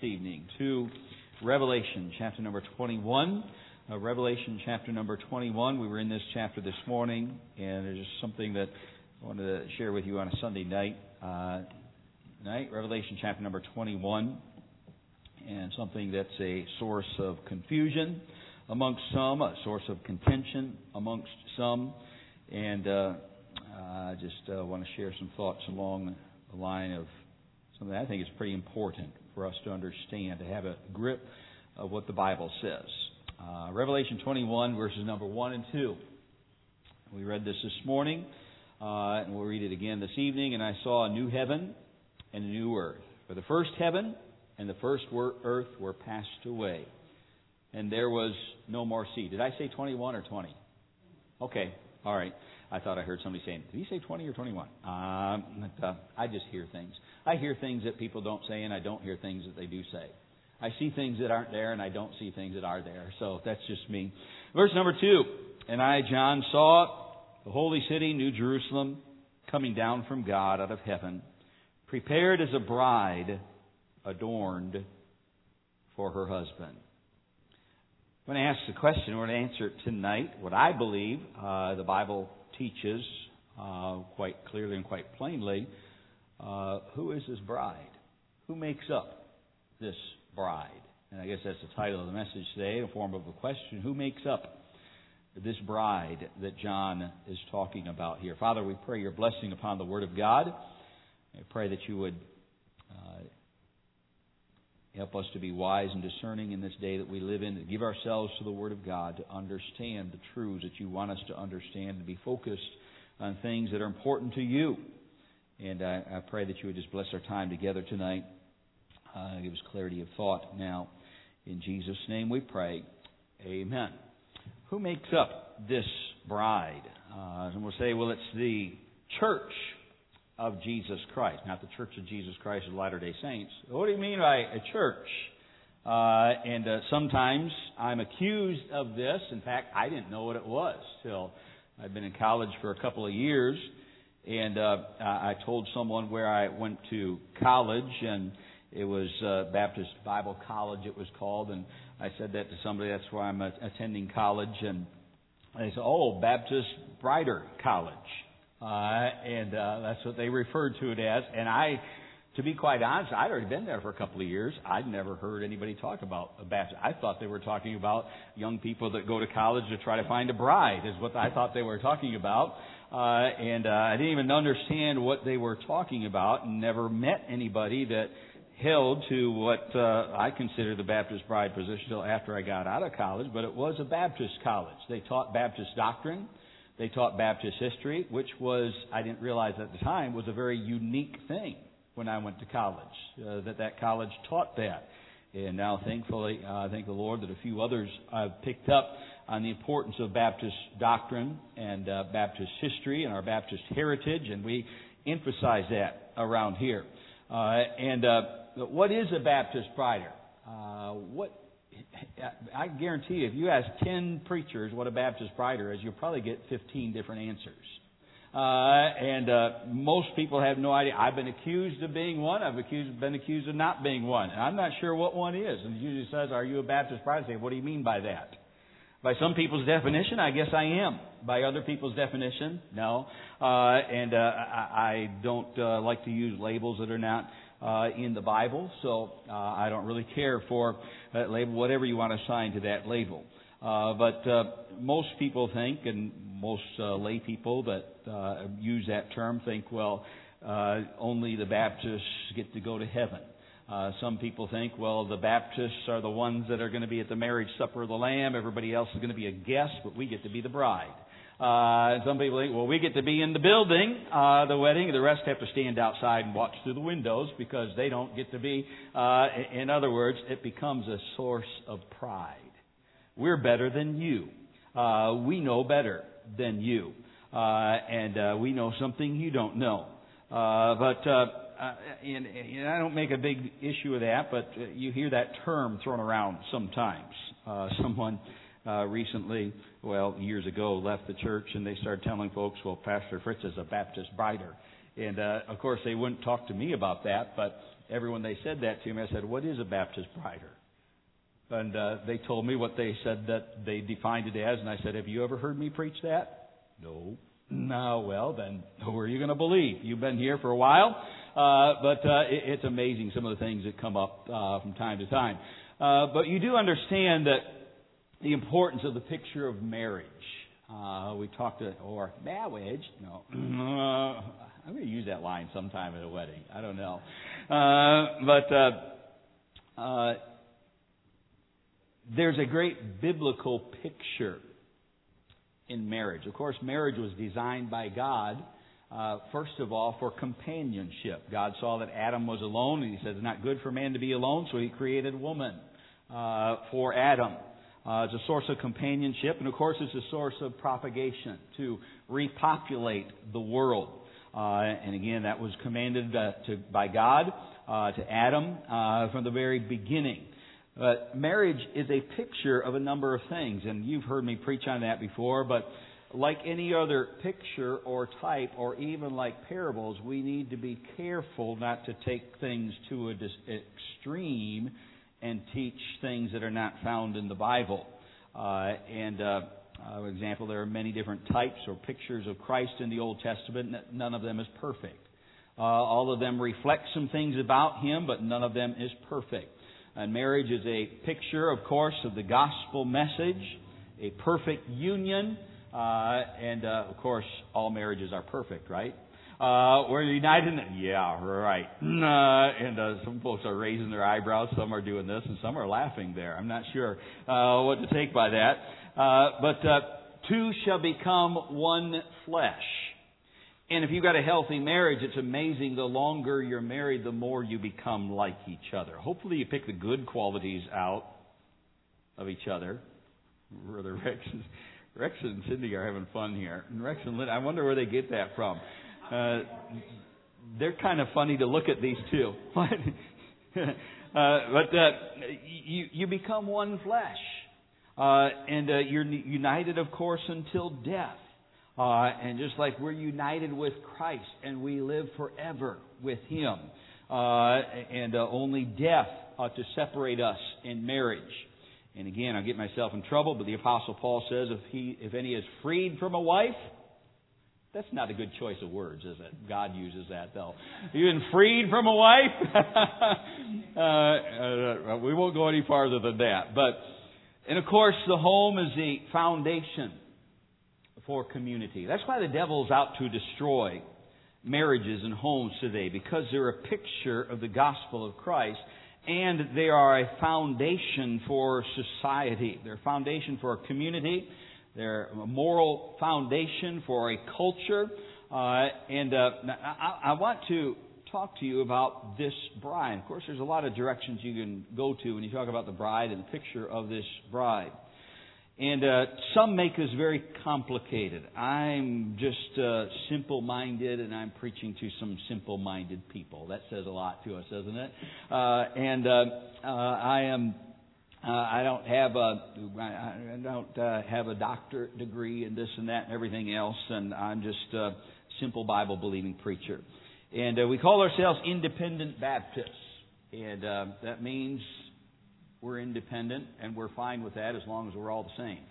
evening to Revelation chapter number 21. Revelation chapter number 21. We were in this chapter this morning, and there's just something that I wanted to share with you on a Sunday night. Revelation chapter number 21, and something that's a source of confusion amongst some, a source of contention amongst some, and I just want to share some thoughts along the line of something I think is pretty important for us to understand, to have a grip of what the Bible says. Revelation 21, verses number 1 and 2. We read this morning, and we'll read it again this evening. And I saw a new heaven and a new earth. For the first heaven and the first earth were passed away, and there was no more sea. Did I say 21 or 20? Okay, all right. I thought I heard somebody saying, did he say 20 or 21? I just hear things. I hear things that people don't say, and I don't hear things that they do say. I see things that aren't there, and I don't see things that are there. So that's just me. Verse number 2. And I, John, saw the holy city, New Jerusalem, coming down from God out of heaven, prepared as a bride adorned for her husband. I'm going to ask the question, we're going to answer it tonight. What I believe the Bible teaches quite clearly and quite plainly, who is this bride? Who makes up this bride? And I guess that's the title of the message today, in the form of a question. Who makes up this bride that John is talking about here? Father, we pray your blessing upon the Word of God. I pray that you would help us to be wise and discerning in this day that we live in, to give ourselves to the Word of God, to understand the truths that you want us to understand, to be focused on things that are important to you. And I pray that you would just bless our time together tonight. Give us clarity of thought now. In Jesus' name we pray. Amen. Who makes up this bride? And we'll say, well, it's the church of Jesus Christ, not the Church of Jesus Christ of Latter-day Saints. What do you mean by a church? And sometimes I'm accused of this. In fact, I didn't know what it was till I'd been in college for a couple of years, and I told someone where I went to college, and it was Baptist Bible College it was called, and I said that to somebody, that's why I'm attending college, and they said, oh, Baptist Brighter College. And that's what they referred to it as. And to be quite honest, I'd already been there for a couple of years. I'd never heard anybody talk about a Baptist. I thought they were talking about young people that go to college to try to find a bride, is what I thought they were talking about. And I didn't even understand what they were talking about, and never met anybody that held to what I consider the Baptist bride position until after I got out of college. But it was a Baptist college. They taught Baptist doctrine. They taught Baptist history, which was, I didn't realize at the time, was a very unique thing when I went to college, that college taught that. And now, thankfully, I thank the Lord that a few others have picked up on the importance of Baptist doctrine and Baptist history and our Baptist heritage, and we emphasize that around here. And what is a Baptist brider? I guarantee you, if you ask 10 preachers what a Baptist brider is, you'll probably get 15 different answers. And most people have no idea. I've been accused of being one. I've been accused of not being one. And I'm not sure what one is. And it usually says, are you a Baptist brider? I say, what do you mean by that? By some people's definition, I guess I am. By other people's definition, no. And I don't like to use labels that are not in the Bible, so I don't really care for that label, whatever you want to assign to that label. But most people think, and most lay people that use that term think, well, only the Baptists get to go to heaven. Some people think, well, the Baptists are the ones that are going to be at the marriage supper of the Lamb. Everybody else is going to be a guest, but we get to be the bride. Some people think, well, we get to be in the building, the wedding. The rest have to stand outside and watch through the windows because they don't get to be. In other words, it becomes a source of pride. We're better than you. We know better than you. And we know something you don't know. But I don't make a big issue of that, but you hear that term thrown around sometimes. Someone recently, years ago, left the church, and they started telling folks, well, Pastor Fritz is a Baptist brider. And, of course, they wouldn't talk to me about that, but everyone they said that to me, I said, what is a Baptist bride? And they told me what they said that they defined it as, and I said, have you ever heard me preach that? No. No, well, then who are you going to believe? You've been here for a while, but it's amazing some of the things that come up from time to time. But you do understand that the importance of the picture of marriage. We talked or marriage. No. I'm going to use that line sometime at a wedding. I don't know. There's a great biblical picture in marriage. Of course, marriage was designed by God, first of all, for companionship. God saw that Adam was alone, and He said it's not good for man to be alone, so He created woman for Adam. It's a source of companionship, and of course it's a source of propagation to repopulate the world. And again, that was commanded by God to Adam from the very beginning. But marriage is a picture of a number of things, and you've heard me preach on that before, but like any other picture or type, or even like parables, we need to be careful not to take things to an extreme and teach things that are not found in the Bible. For example, there are many different types or pictures of Christ in the Old Testament. None of them is perfect. All of them reflect some things about Him, but none of them is perfect. And marriage is a picture, of course, of the gospel message, a perfect union, of course, all marriages are perfect, right? We're united in, yeah, right. Some folks are raising their eyebrows, some are doing this, and some are laughing there. I'm not sure what to take by that. But two shall become one flesh. And if you've got a healthy marriage, it's amazing. The longer you're married, the more you become like each other. Hopefully you pick the good qualities out of each other. Brother Rex and Cindy are having fun here. And Rex and Lynn, I wonder where they get that from. They're kind of funny to look at, these two. You become one flesh. You're united, of course, until death. And just like we're united with Christ and we live forever with Him. Only death ought to separate us in marriage. And again, I'll get myself in trouble, but the Apostle Paul says if any is freed from a wife, that's not a good choice of words, is it? God uses that, though. You've been freed from a wife? We won't go any farther than that. And of course, the home is the foundation for community. That's why the devil's out to destroy marriages and homes today, because they're a picture of the gospel of Christ, and they are a foundation for society. They're a foundation for a community. They're a moral foundation for a culture. I want to talk to you about this bride. Of course, there's a lot of directions you can go to when you talk about the bride and the picture of this bride. And some make this very complicated. I'm just simple-minded, and I'm preaching to some simple-minded people. That says a lot to us, doesn't it? I don't have a doctorate degree in this and that and everything else, and I'm just a simple Bible-believing preacher. And we call ourselves Independent Baptists, and that means we're independent, and we're fine with that as long as we're all the same.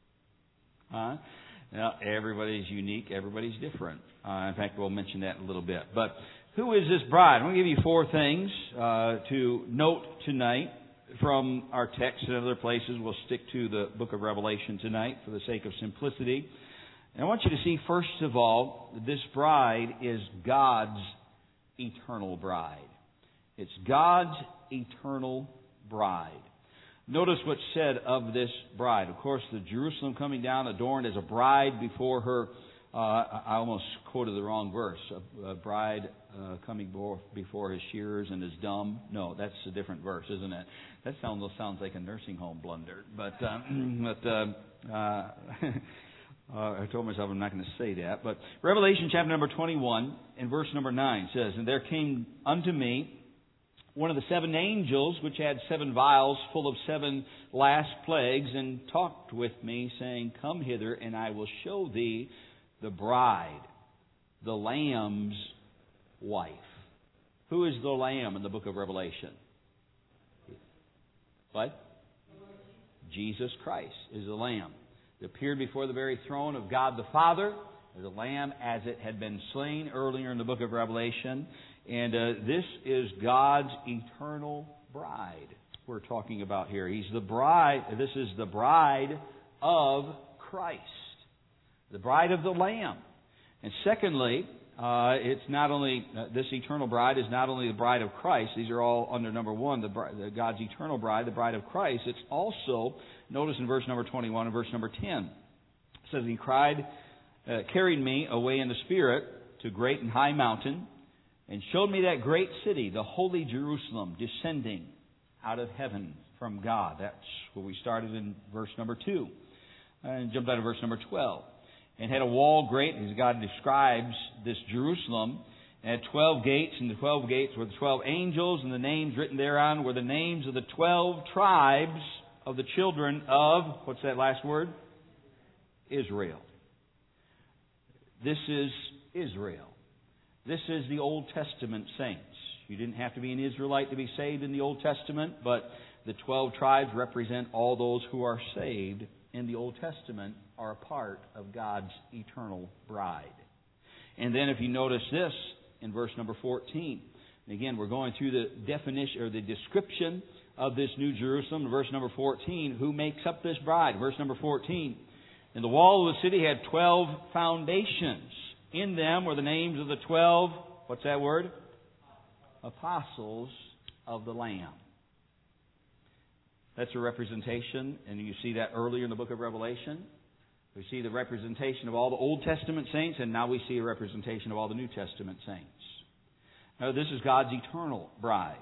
Now, everybody's unique. Everybody's different. In fact, we'll mention that in a little bit. But who is this bride? I'm going to give you 4 things to note tonight from our text and other places. We'll stick to the book of Revelation tonight for the sake of simplicity. And I want you to see, first of all, this bride is God's eternal bride. It's God's eternal bride. Notice what's said of this bride. Of course, the Jerusalem coming down adorned as a bride before her. I almost quoted the wrong verse. A bride coming before his shearers and is dumb. No, that's a different verse, isn't it? That sounds like a nursing home blunder. I told myself I'm not going to say that. But Revelation chapter number 21 and verse number 9 says, "And there came unto me one of the 7 angels, which had 7 vials full of 7 last plagues, and talked with me, saying, Come hither, and I will show thee the bride, the Lamb's wife." Who is the Lamb in the book of Revelation? What? Jesus Christ is the Lamb. It appeared before the very throne of God the Father as a lamb as it had been slain earlier in the book of Revelation. And this is God's eternal bride we're talking about here. He's the bride. This is the bride of Christ, the bride of the Lamb. And secondly, it's not only this eternal bride is not only the bride of Christ. These are all under number one, God's eternal bride, the bride of Christ. It's also, notice in verse number 21 and verse number 10, it says, He carried me away in the Spirit to great and high mountain, and showed me that great city, the holy Jerusalem, descending out of heaven from God. That's where we started in verse number 2. And jumped out of verse number 12. And had a wall great, as God describes this Jerusalem, and had 12 gates, and the 12 gates were the 12 angels, and the names written thereon were the names of the 12 tribes of the children of, what's that last word? Israel. This is Israel. This is the Old Testament saints. You didn't have to be an Israelite to be saved in the Old Testament, but the 12 tribes represent all those who are saved in the Old Testament are a part of God's eternal bride. And then if you notice this in verse number 14, and again we're going through the definition or the description of this New Jerusalem. Verse number 14, who makes up this bride? Verse number 14, and the wall of the city had 12 foundations. In them were the names of the 12, what's that word? Apostles of the Lamb. That's a representation, and you see that earlier in the book of Revelation. We see the representation of all the Old Testament saints, and now we see a representation of all the New Testament saints. Now, this is God's eternal bride.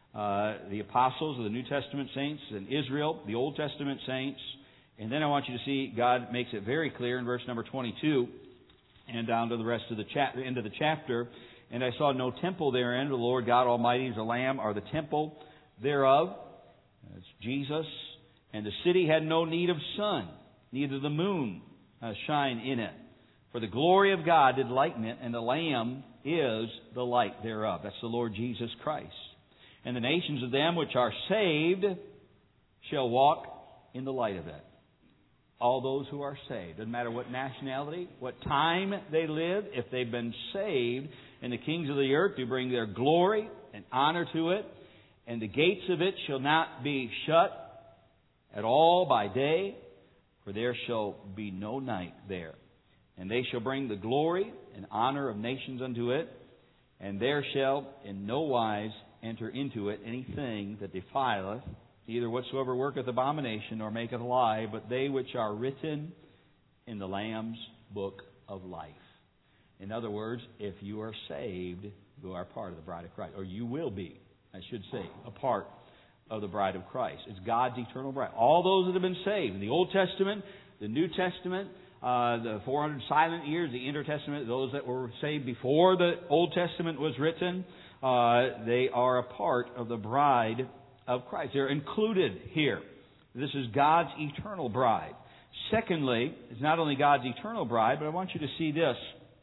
The apostles of the New Testament saints, and Israel, the Old Testament saints. And then I want you to see God makes it very clear in verse number 22 and down to the rest of the end of the chapter. And I saw no temple therein. The Lord God Almighty is the Lamb, are the temple thereof. It's Jesus. And the city had no need of sun, neither the moon shine in it. For the glory of God did lighten it, and the Lamb is the light thereof. That's the Lord Jesus Christ. And the nations of them which are saved shall walk in the light of it. All those who are saved. Doesn't matter what nationality, what time they live, if they've been saved, and the kings of the earth do bring their glory and honor to it, and the gates of it shall not be shut at all by day, for there shall be no night there. And they shall bring the glory and honor of nations unto it, and there shall in no wise enter into it anything that defileth, neither whatsoever worketh abomination nor maketh a lie, but they which are written in the Lamb's book of life. In other words, if you are saved, you are part of the bride of Christ. Or you will be, I should say, a part of the bride of Christ. It's God's eternal bride. All those that have been saved in the Old Testament, the New Testament, the 400 silent years, the Intertestament, those that were saved before the Old Testament was written, they are a part of the bride of Christ. They're included here. This is God's eternal bride. Secondly, it's not only God's eternal bride, but I want you to see this.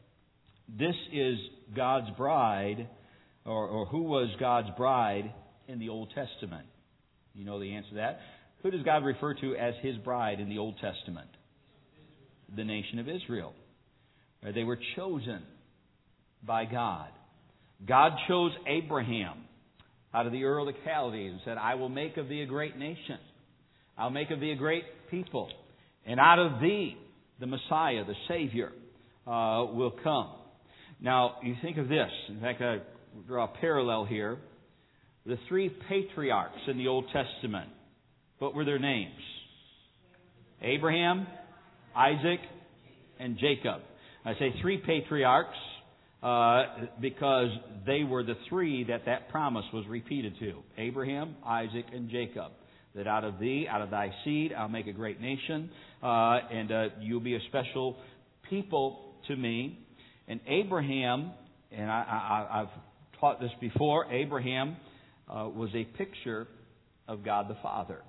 This is God's bride, or who was God's bride in the Old Testament? You know the answer to that. Who does God refer to as His bride in the Old Testament? The nation of Israel. They were chosen by God. God chose Abraham out of the Ur of the Chaldees and said, I will make of thee a great nation. I'll make of thee a great people. And out of thee, the Messiah, the Savior, will come. Now, you think of this. In fact, I draw a parallel here. The three patriarchs in the Old Testament. What were their names? Abraham, Isaac, and Jacob. I say three patriarchs because they were the three that promise was repeated to. Abraham, Isaac, and Jacob. That out of thee, out of thy seed, I'll make a great nation, and you'll be a special people to me. And Abraham, and I've taught this before, Abraham was a picture of God the Father.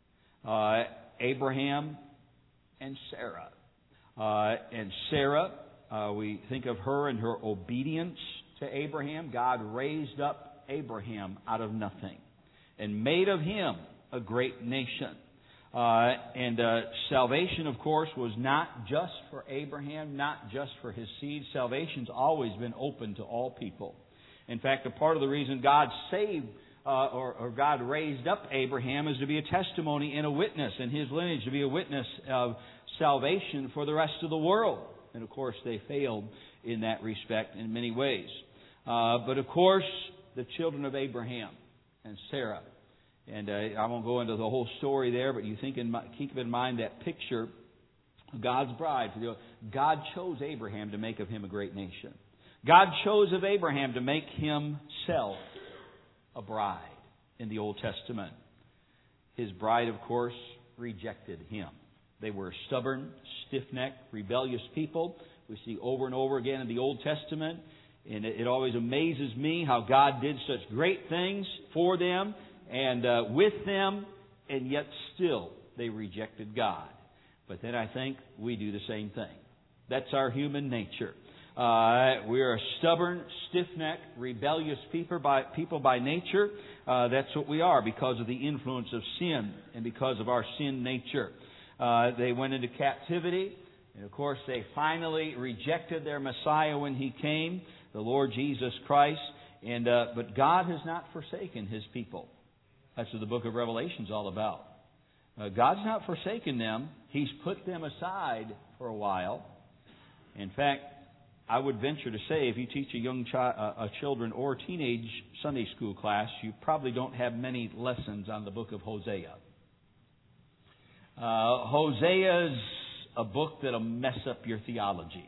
Abraham and Sarah. And Sarah, we think of her and her obedience to Abraham, God raised up Abraham out of nothing and made of him a great nation. Salvation, of course, was not just for Abraham, not just for his seed. Salvation's always been open to all people. In fact, a part of the reason God saved or God raised up Abraham is to be a testimony and a witness, and his lineage to be a witness of salvation for the rest of the world. And of course, they failed in that respect in many ways. But of course, the children of Abraham and Sarah. And I won't go into the whole story there, but you keep in mind that picture of God's bride. God chose Abraham to make of him a great nation. God chose of Abraham to make himself a bride in the Old Testament. His bride, of course, rejected him. They were a stubborn, stiff-necked, rebellious people. We see over and over again in the Old Testament. And it always amazes me how God did such great things for them and with them, and yet still they rejected God. But then I think we do the same thing. That's our human nature. We are a stubborn, stiff-necked, rebellious people by nature. That's what we are because of the influence of sin and because of our sin nature. They went into captivity, and of course they finally rejected their Messiah when He came, the Lord Jesus Christ. But God has not forsaken His people. That's what the book of Revelation is all about. God's not forsaken them. He's put them aside for a while. In fact, I would venture to say if you teach a children or teenage Sunday school class, you probably don't have many lessons on the book of Hosea. Hosea's a book that'll mess up your theology.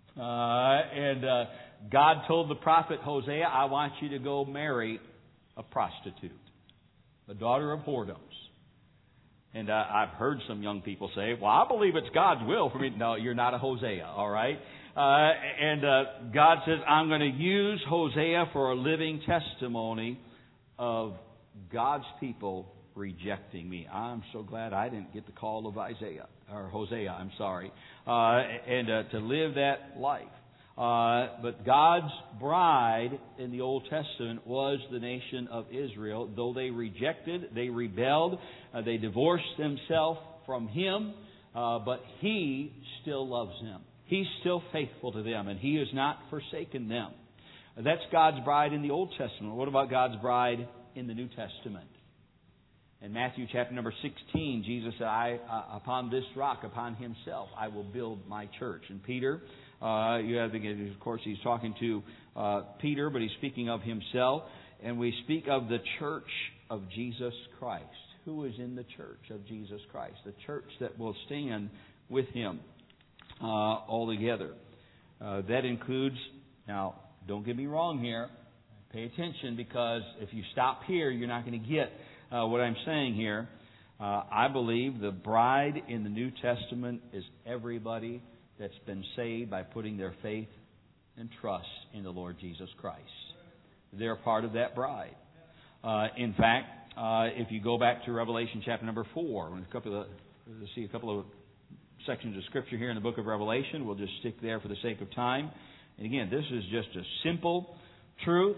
God told the prophet Hosea, I want you to go marry a prostitute, a daughter of whoredoms. And I've heard some young people say, well, I believe it's God's will for me. No, you're not a Hosea, all right? God says, I'm going to use Hosea for a living testimony of God's people rejecting me. I'm so glad I didn't get the call of Hosea, I'm sorry, to live that life. But God's bride in the Old Testament was the nation of Israel. Though they rejected, they rebelled, they divorced themselves from Him, but He still loves them. He's still faithful to them, and He has not forsaken them. That's God's bride in the Old Testament. What about God's bride in the New Testament? In Matthew chapter number 16, Jesus said, upon this rock, upon Himself, I will build my church. And Peter, of course, He's talking to Peter, but He's speaking of Himself. And we speak of the church of Jesus Christ. Who is in the church of Jesus Christ? The church that will stand with Him altogether. That includes, now, don't get me wrong here. Pay attention, because if you stop here, you're not going to get what I'm saying here. I believe the bride in the New Testament is everybody that's been saved by putting their faith and trust in the Lord Jesus Christ. They're part of that bride. In fact, if you go back to Revelation chapter number 4, we'll see a couple of sections of Scripture here in the book of Revelation. We'll just stick there for the sake of time. And again, this is just a simple truth.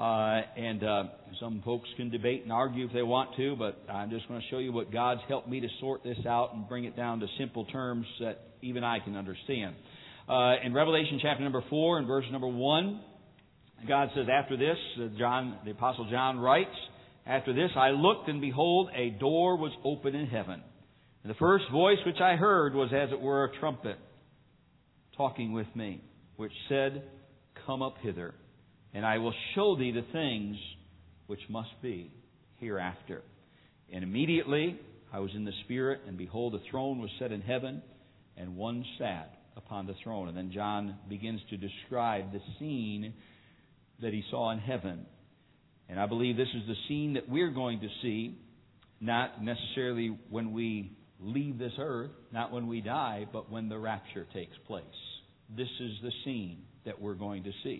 Some folks can debate and argue if they want to, but I'm just going to show you what God's helped me to sort this out and bring it down to simple terms that even I can understand. In Revelation chapter number 4 and verse number 1, God says, after this, the Apostle John writes, after this I looked, and behold, a door was open in heaven. And the first voice which I heard was as it were a trumpet talking with me, which said, come up hither, and I will show thee the things which must be hereafter. And immediately I was in the Spirit, and behold, a throne was set in heaven, and one sat upon the throne. And then John begins to describe the scene that he saw in heaven. And I believe this is the scene that we're going to see, not necessarily when we leave this earth, not when we die, but when the rapture takes place. This is the scene that we're going to see.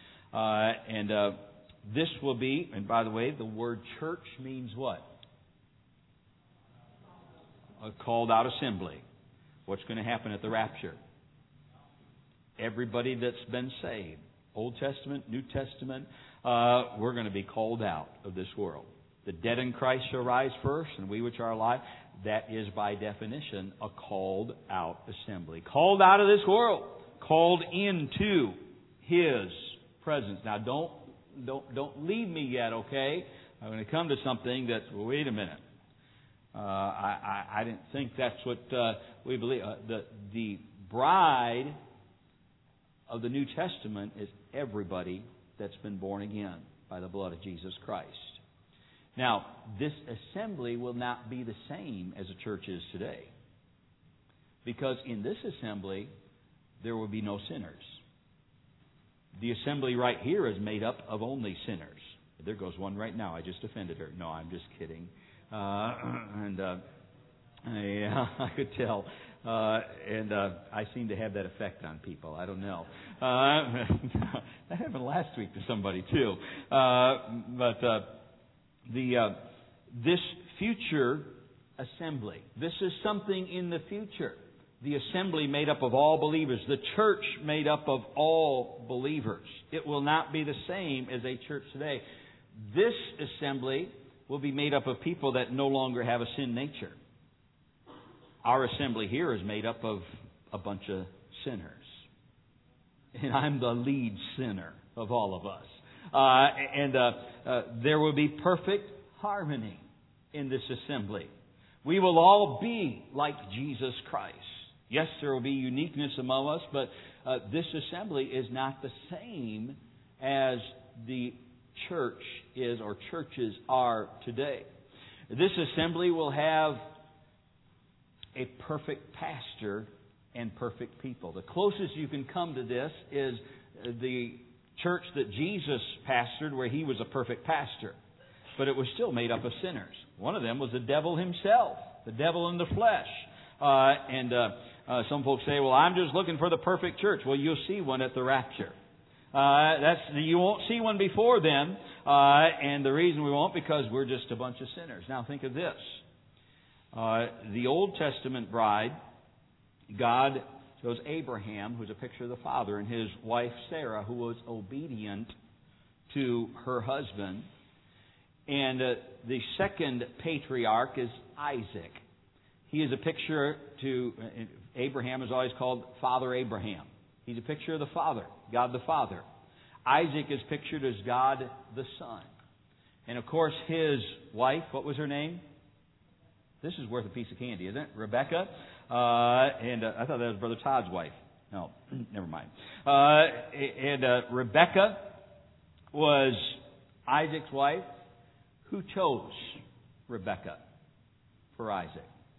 This will be, and by the way, the word church means what? A called out assembly. What's going to happen at the rapture? Everybody that's been saved Old Testament, New Testament, we're going to be called out of this world. The dead in Christ shall rise first, and we which are alive. That is by definition a called out assembly. Called out of this world. Called into His presence. Now don't leave me yet, okay? I'm going to come to something that's, well, wait a minute. I didn't think that's what we believe. The bride of the New Testament is everybody that's been born again by the blood of Jesus Christ. Now, this assembly will not be the same as the church is today. Because in this assembly, there will be no sinners. The assembly right here is made up of only sinners. There goes one right now. I just offended her. No, I'm just kidding. I could tell. I seem to have that effect on people. I don't know. That happened last week to somebody too. This future assembly, this is something in the future. The assembly made up of all believers. The church made up of all believers. It will not be the same as a church today. This assembly will be made up of people that no longer have a sin nature. Our assembly here is made up of a bunch of sinners. And I'm the lead sinner of all of us. There will be perfect harmony in this assembly. We will all be like Jesus Christ. Yes, there will be uniqueness among us, but this assembly is not the same as the church is or churches are today. This assembly will have a perfect pastor and perfect people. The closest you can come to this is the church that Jesus pastored, where He was a perfect pastor. But it was still made up of sinners. One of them was the devil himself, the devil in the flesh. Some folks say, well, I'm just looking for the perfect church. Well, you'll see one at the rapture. You won't see one before then. And the reason we won't, because we're just a bunch of sinners. Now think of this. The Old Testament bride, God chose Abraham, who's a picture of the father, and his wife Sarah, who was obedient to her husband. And the second patriarch is Isaac. He is a picture to, Abraham is always called Father Abraham. He's a picture of the Father, God the Father. Isaac is pictured as God the Son. And of course his wife, what was her name? This is worth a piece of candy, isn't it? Rebecca. I thought that was Brother Todd's wife. No, never mind. Rebecca was Isaac's wife. Who chose Rebecca for Isaac?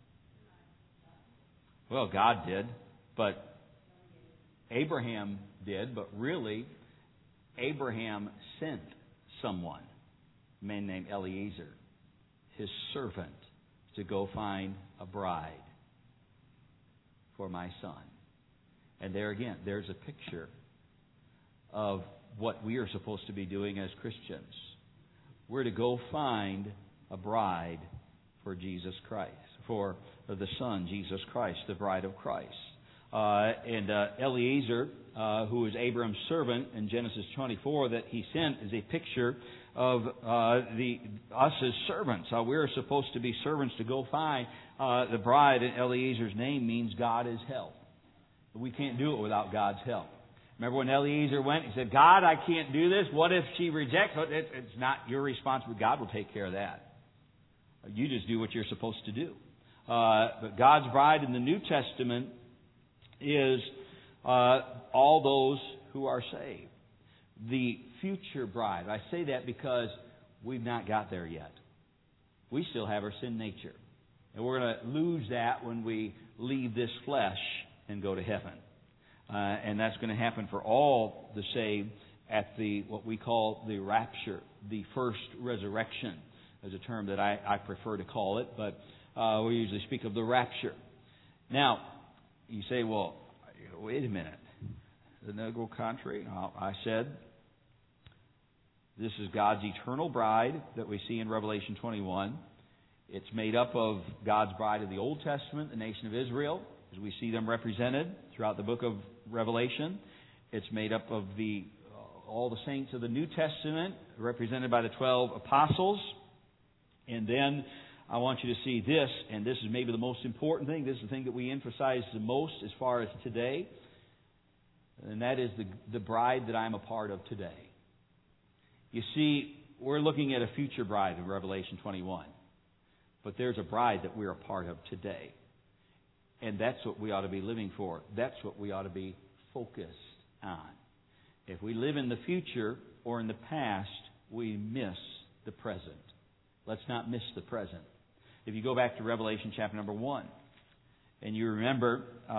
Well, God did, but Abraham did, but really, Abraham sent someone, a man named Eliezer, his servant, to go find a bride for my son. And there again, there's a picture of what we are supposed to be doing as Christians. We're to go find a bride for Jesus Christ, for the Son, Jesus Christ, the bride of Christ. Eliezer, who is Abraham's servant in Genesis 24, that he sent, is a picture of us as servants. We're supposed to be servants to go find the bride. And Eliezer's name means God is help. We can't do it without God's help. Remember when Eliezer went, he said, God, I can't do this. What if she rejects? It's not your responsibility. God will take care of that. You just do what you're supposed to do. But God's bride in the New Testament is all those who are saved. The future bride. I say that because we've not got there yet. We still have our sin nature. And we're going to lose that when we leave this flesh and go to heaven. And that's going to happen for all the saved at what we call the rapture, the first resurrection, is a term that I prefer to call it, but we usually speak of the rapture. Now, you say, well, wait a minute. Isn't that go contrary? I said, this is God's eternal bride that we see in Revelation 21. It's made up of God's bride of the Old Testament, the nation of Israel, as we see them represented throughout the book of Revelation. It's made up of the all the saints of the New Testament, represented by the 12 apostles. And then I want you to see this, and this is maybe the most important thing. This is the thing that we emphasize the most as far as today. And that is the bride that I'm a part of today. You see, we're looking at a future bride in Revelation 21. But there's a bride that we're a part of today. And that's what we ought to be living for. That's what we ought to be focused on. If we live in the future or in the past, we miss the present. Let's not miss the present. If you go back to Revelation chapter number 1, and you remember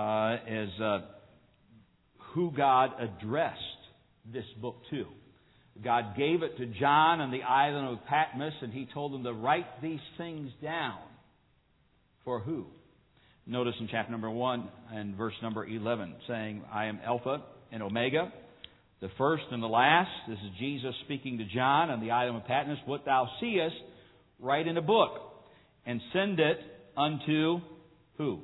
who God addressed this book to. God gave it to John on the island of Patmos, and He told him to write these things down. For who? Notice in chapter number 1 and verse number 11, saying, I am Alpha and Omega, the first and the last. This is Jesus speaking to John on the island of Patmos. What thou seest, write in a book, and send it unto who?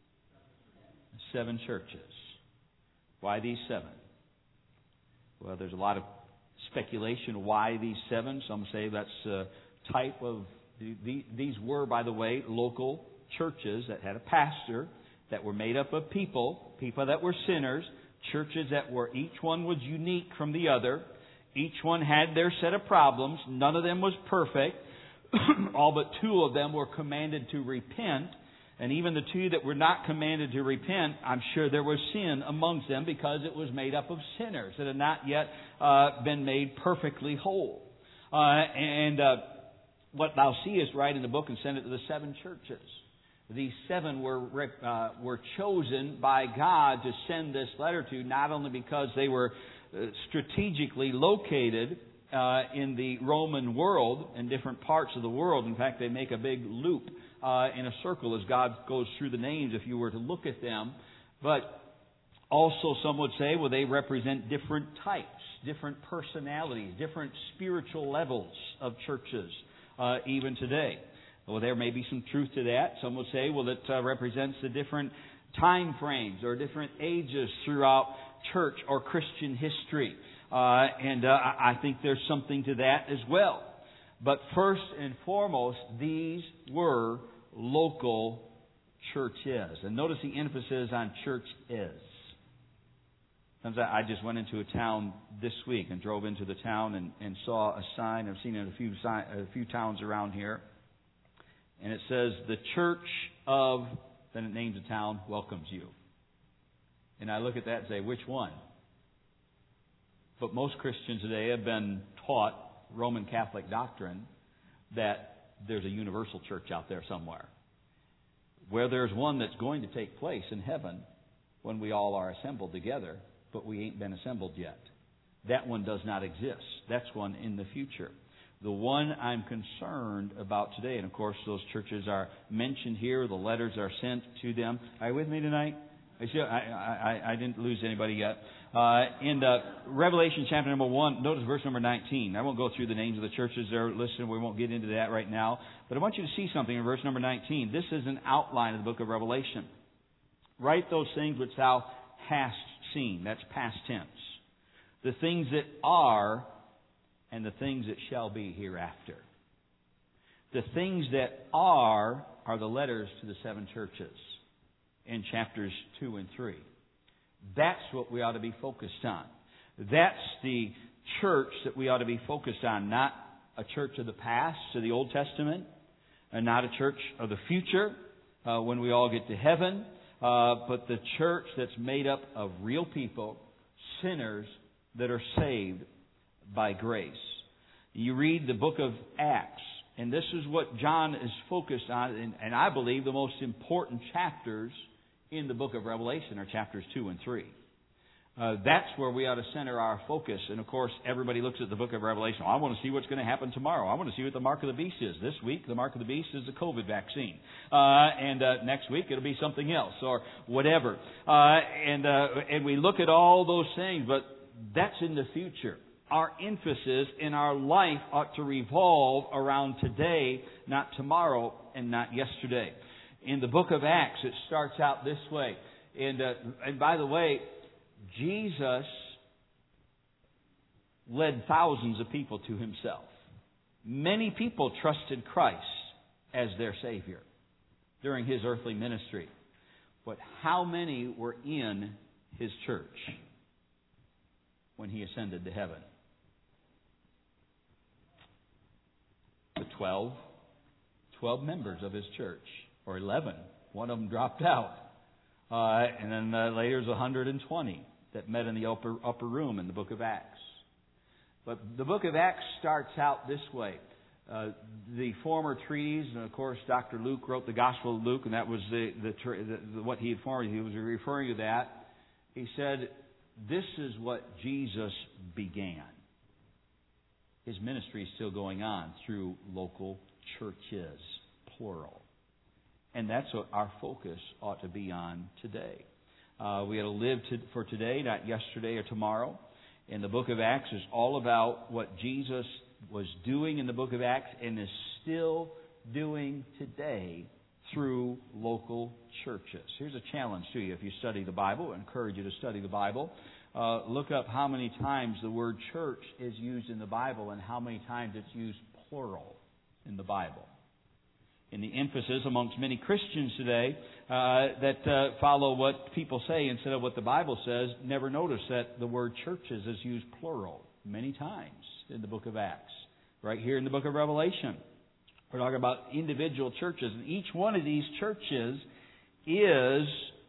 7 churches. Why these 7? Well, there's a lot of speculation why these 7. Some say that's a type of... These were, by the way, local churches that had a pastor, that were made up of people that were sinners, churches that were, each one was unique from the other. Each one had their set of problems. None of them was perfect. All but 2 of them were commanded to repent. And even the 2 that were not commanded to repent, I'm sure there was sin amongst them because it was made up of sinners that had not yet been made perfectly whole. What thou seest, write in the book and send it to the 7 churches. These 7 were chosen by God to send this letter to, not only because they were strategically located in the Roman world, in different parts of the world. In fact, they make a big loop in a circle as God goes through the names if you were to look at them. But also some would say, well, they represent different types, different personalities, different spiritual levels of churches even today. Well, there may be some truth to that. Some would say, well, it represents the different time frames or different ages throughout church or Christian history. I think there's something to that as well. But first and foremost, these were local churches. And notice the emphasis on church is. Sometimes I just went into a town this week and drove into the town and saw a sign. I've seen it in a few towns around here. And it says, the church of, then it names a town, welcomes you. And I look at that and say, which one? But most Christians today have been taught Roman Catholic doctrine that there's a universal church out there somewhere. Where there's one that's going to take place in heaven when we all are assembled together, but we ain't been assembled yet. That one does not exist. That's one in the future. The one I'm concerned about today, and of course those churches are mentioned here, the letters are sent to them. Are you with me tonight? I didn't lose anybody yet. In Revelation chapter number 1, notice verse number 19. I won't go through the names of the churches there listed. We won't get into that right now. But I want you to see something in verse number 19. This is an outline of the book of Revelation. Write those things which thou hast seen. That's past tense. The things that are and the things that shall be hereafter. The things that are the letters to the 7 churches in chapters 2 and 3. That's what we ought to be focused on. That's the church that we ought to be focused on, not a church of the past, of the Old Testament, and not a church of the future when we all get to heaven, but the church that's made up of real people, sinners that are saved by grace. You read the book of Acts, and this is what John is focused on, and I believe the most important chapters in the book of Revelation are chapters 2 and 3. That's where we ought to center our focus. And of course, everybody looks at the book of Revelation. I want to see what's going to happen tomorrow. I want to see what the mark of the beast is. This week, the mark of the beast is the COVID vaccine. And next week, it'll be something else or whatever. And we look at all those things, but that's in the future. Our emphasis in our life ought to revolve around today, not tomorrow, and not yesterday. In the book of Acts, it starts out this way. And by the way, Jesus led thousands of people to Himself. Many people trusted Christ as their Savior during His earthly ministry. But how many were in His church when He ascended to heaven? The 12 members of His church, or 11. One of them dropped out. And then later there's 120 that met in the upper room in the book of Acts. But the book of Acts starts out this way. The former treatise, and of course Dr. Luke wrote the Gospel of Luke, and that was what he had formed. He was referring to that. He said, this is what Jesus began. His ministry is still going on through local churches, plural. And that's what our focus ought to be on today. We got to live for today, not yesterday or tomorrow. And the book of Acts is all about what Jesus was doing in the book of Acts and is still doing today through local churches. Here's a challenge to you if you study the Bible. I encourage you to study the Bible. Look up how many times the word church is used in the Bible and how many times it's used plural in the Bible. And the emphasis amongst many Christians today that follow what people say instead of what the Bible says never notice that the word churches is used plural many times in the book of Acts. Right here in the book of Revelation, we're talking about individual churches. And each one of these churches is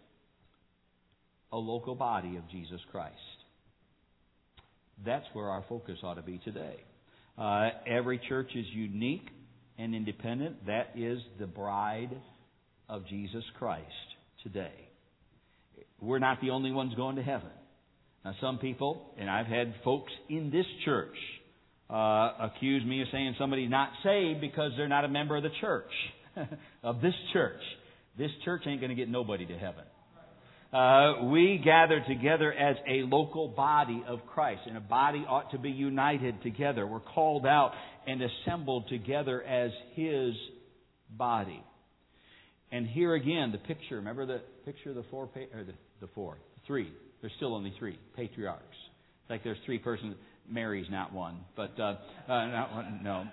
a local body of Jesus Christ. That's where our focus ought to be today. Every church is unique and independent. That is the bride of Jesus Christ today. We're not the only ones going to heaven. Now some people, and I've had folks in this church accuse me of saying somebody's not saved because they're not a member of the church, of this church. This church ain't going to get nobody to heaven. We gather together as a local body of Christ, and a body ought to be united together. We're called out and assembled together as His body. And here again, the picture. Remember the picture of the three. There's still only three patriarchs. It's like there's three persons. Mary's not one, but not one. No,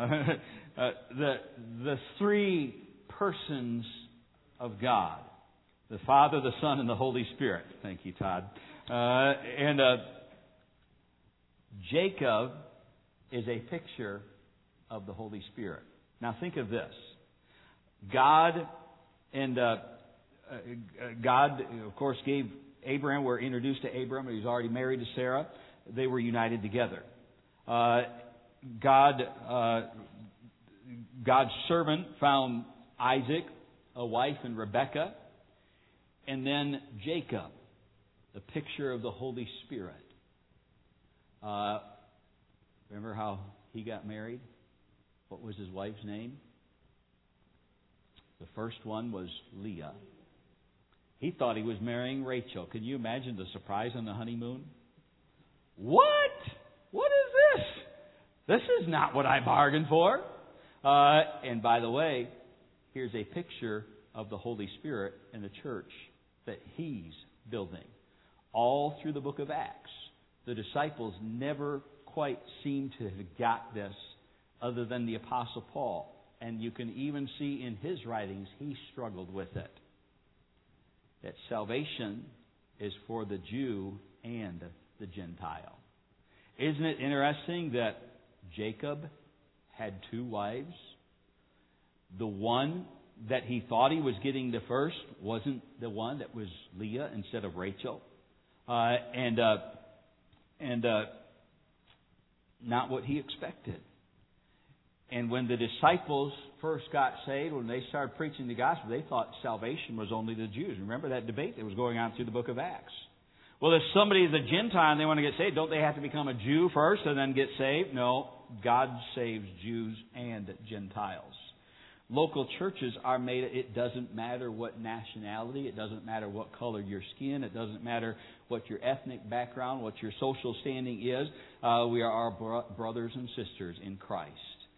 the three persons of God. The Father, the Son, and the Holy Spirit. Thank you, Todd. And Jacob is a picture of the Holy Spirit. Now think of this. God, of course, gave Abraham, we're introduced to Abraham. He was already married to Sarah. They were united together. God's servant found Isaac, a wife, and Rebekah. And then Jacob, the picture of the Holy Spirit. Remember how he got married? What was his wife's name? The first one was Leah. He thought he was marrying Rachel. Can you imagine the surprise on the honeymoon? What? What is this? This is not what I bargained for. And by the way, here's a picture of the Holy Spirit in the church that He's building. All through the book of Acts, the disciples never quite seem to have got this other than the Apostle Paul. And you can even see in his writings, he struggled with it. That salvation is for the Jew and the Gentile. Isn't it interesting that Jacob had two wives? The one that he thought he was getting the first wasn't the one that was Leah instead of Rachel. And not what he expected. And when the disciples first got saved, when they started preaching the gospel, they thought salvation was only the Jews. Remember that debate that was going on through the book of Acts? Well, if somebody is a Gentile and they want to get saved, don't they have to become a Jew first and then get saved? No, God saves Jews and Gentiles. Local churches are made, it doesn't matter what nationality, it doesn't matter what color your skin, it doesn't matter what your ethnic background, what your social standing is. We are our brothers and sisters in Christ.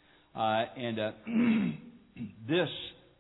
This,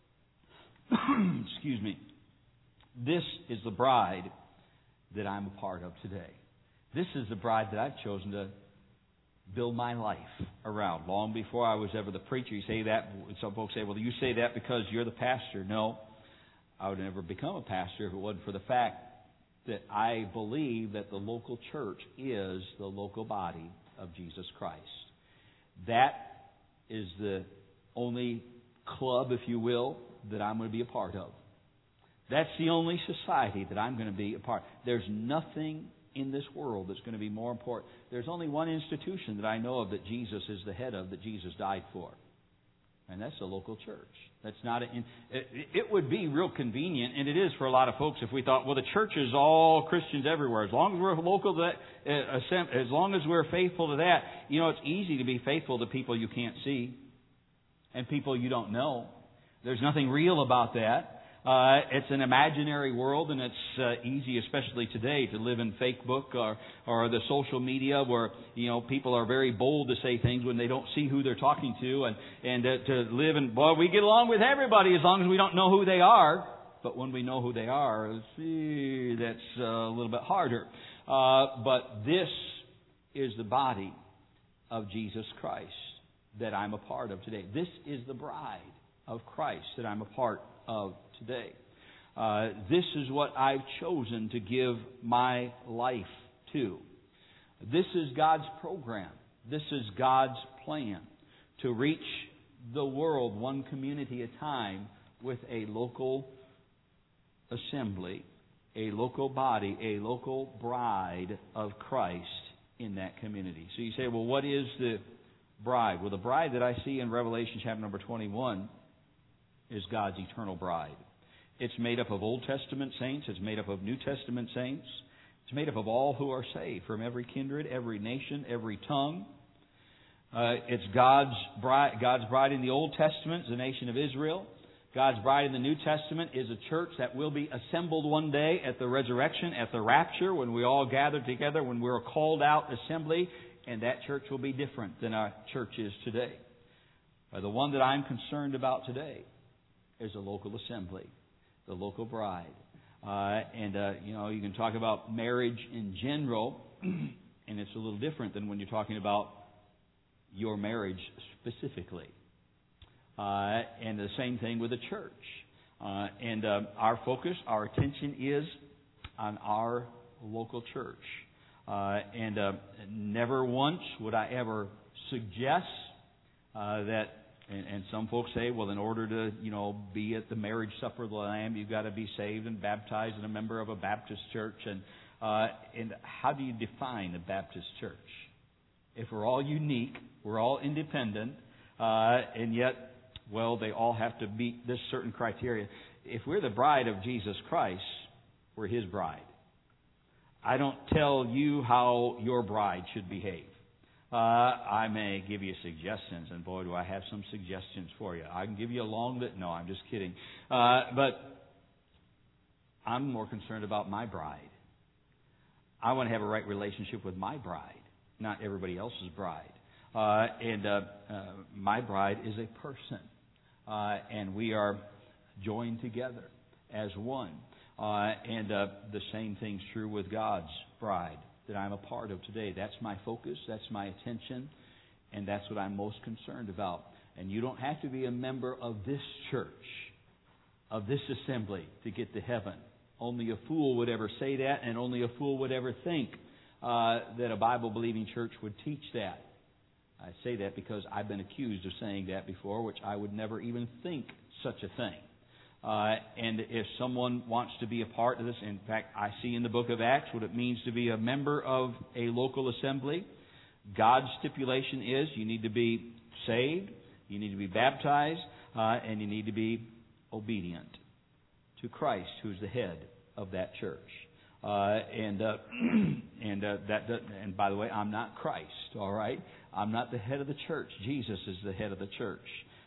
excuse me, this is the bride that I'm a part of today. This is the bride that I've chosen to build my life around. Long before I was ever the preacher, you say that. Some folks say, well, you say that because you're the pastor. No, I would never become a pastor if it wasn't for the fact that I believe that the local church is the local body of Jesus Christ. That is the only club, if you will, that I'm going to be a part of. That's the only society that I'm going to be a part of. There's nothing in this world that's going to be more important. There's only one institution that I know of that Jesus is the head of, that Jesus died for. And that's the local church. That's not it would be real convenient, and it is for a lot of folks, if we thought, well, the church is all Christians everywhere. As long as we're local to that, as long as we're faithful to that, you know, it's easy to be faithful to people you can't see and people you don't know. There's nothing real about that. It's an imaginary world, and it's easy, especially today, to live in Facebook or the social media where, you know, people are very bold to say things when they don't see who they're talking to, and to live in, well, we get along with everybody as long as we don't know who they are. But when we know who they are, that's a little bit harder. But this is the body of Jesus Christ that I'm a part of today. This is the bride of Christ that I'm a part of today. This is what I've chosen to give my life to. This is God's program. This is God's plan to reach the world one community at a time with a local assembly, a local body, a local bride of Christ in that community. So you say, well, what is the bride? Well, the bride that I see in Revelation chapter number 21 is God's eternal bride. It's made up of Old Testament saints. It's made up of New Testament saints. It's made up of all who are saved from every kindred, every nation, every tongue. It's God's bride in the Old Testament, the nation of Israel. God's bride in the New Testament is a church that will be assembled one day at the resurrection, at the rapture, when we all gather together, when we're a called out assembly, and that church will be different than our church is today. The one that I'm concerned about today is a local assembly, the local bride. You can talk about marriage in general, and it's a little different than when you're talking about your marriage specifically. And the same thing with the church. Our focus, our attention is on our local church. Never once would I ever suggest that. And some folks say, well, in order to, be at the marriage supper of the Lamb, you've got to be saved and baptized and a member of a Baptist church. And how do you define a Baptist church? If we're all unique, we're all independent, and yet, well, they all have to meet this certain criteria. If we're the bride of Jesus Christ, we're His bride. I don't tell you how your bride should behave. I may give you suggestions, and boy, do I have some suggestions for you. I can give you a long list. No, I'm just kidding. But I'm more concerned about my bride. I want to have a right relationship with my bride, not everybody else's bride. My bride is a person, and we are joined together as one. The same thing's true with God's bride that I'm a part of today. That's my focus, that's my attention, and that's what I'm most concerned about. And you don't have to be a member of this church, of this assembly, to get to heaven. Only a fool would ever say that, and only a fool would ever think that a Bible-believing church would teach that. I say that because I've been accused of saying that before, which I would never even think such a thing. And if someone wants to be a part of this, in fact, I see in the book of Acts what it means to be a member of a local assembly. God's stipulation is you need to be saved, you need to be baptized, and you need to be obedient to Christ, who's the head of that church. And by the way, I'm not Christ, all right? I'm not the head of the church. Jesus is the head of the church.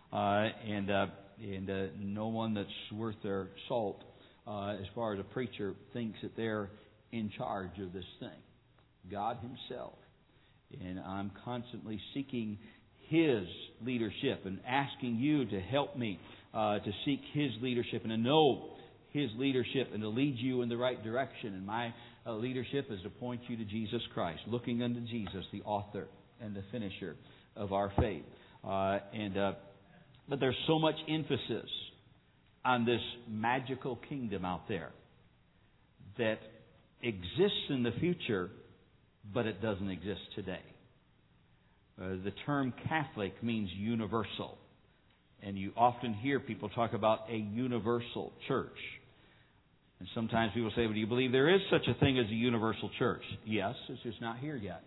No one that's worth their salt, as far as a preacher, thinks that they're in charge of this thing. God Himself. And I'm constantly seeking His leadership and asking you to help me to seek His leadership and to know His leadership and to lead you in the right direction. And my leadership is to point you to Jesus Christ, looking unto Jesus, the author and the finisher of our faith. But there's so much emphasis on this magical kingdom out there that exists in the future, but it doesn't exist today. The term Catholic means universal. And you often hear people talk about a universal church. And sometimes people say, well, do you believe there is such a thing as a universal church? Yes, it's just not here yet.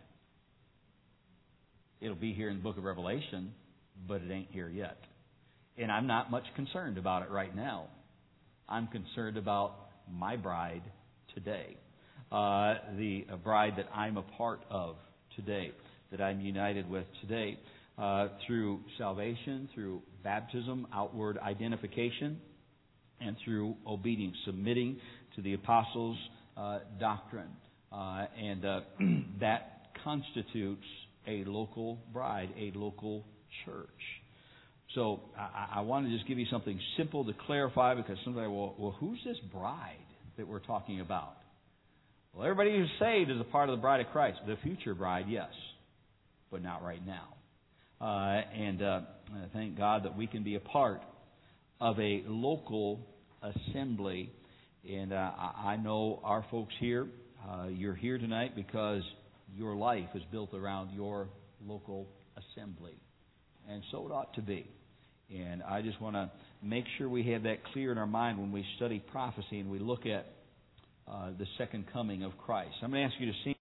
It'll be here in the book of Revelation, but it ain't here yet. And I'm not much concerned about it right now. I'm concerned about my bride today. The bride that I'm a part of today, that I'm united with today. Through salvation, through baptism, outward identification, and through obedience, submitting to the apostles' doctrine. That constitutes a local bride, a local church. So I want to just give you something simple to clarify, because somebody, well, who's this bride that we're talking about? Well, everybody who's saved is a part of the bride of Christ. The future bride, yes, but not right now. Thank God that we can be a part of a local assembly. And I know our folks here, you're here tonight because your life is built around your local assembly. And so it ought to be. And I just want to make sure we have that clear in our mind when we study prophecy and we look at the second coming of Christ. I'm going to ask you to sing.